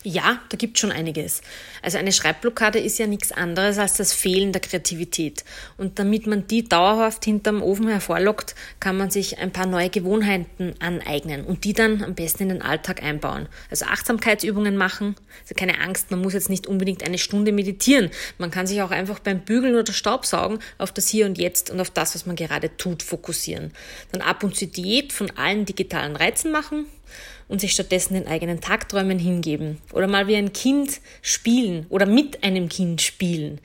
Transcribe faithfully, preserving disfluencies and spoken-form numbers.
Ja, da gibt schon einiges. Also eine Schreibblockade ist ja nichts anderes als das Fehlen der Kreativität. Und damit man die dauerhaft hinterm Ofen hervorlockt, kann man sich ein paar neue Gewohnheiten aneignen und die dann am besten in den Alltag einbauen. Also Achtsamkeitsübungen machen, also keine Angst, man muss jetzt nicht unbedingt eine Stunde meditieren. Man kann sich auch einfach beim Bügeln oder Staubsaugen auf das Hier und Jetzt und auf das, was man gerade tut, fokussieren. Dann ab und zu Diät von allen digitalen Reizen machen und sich stattdessen den eigenen Tagträumen hingeben. Oder mal wie ein Kind spielen oder mit einem Kind spielen.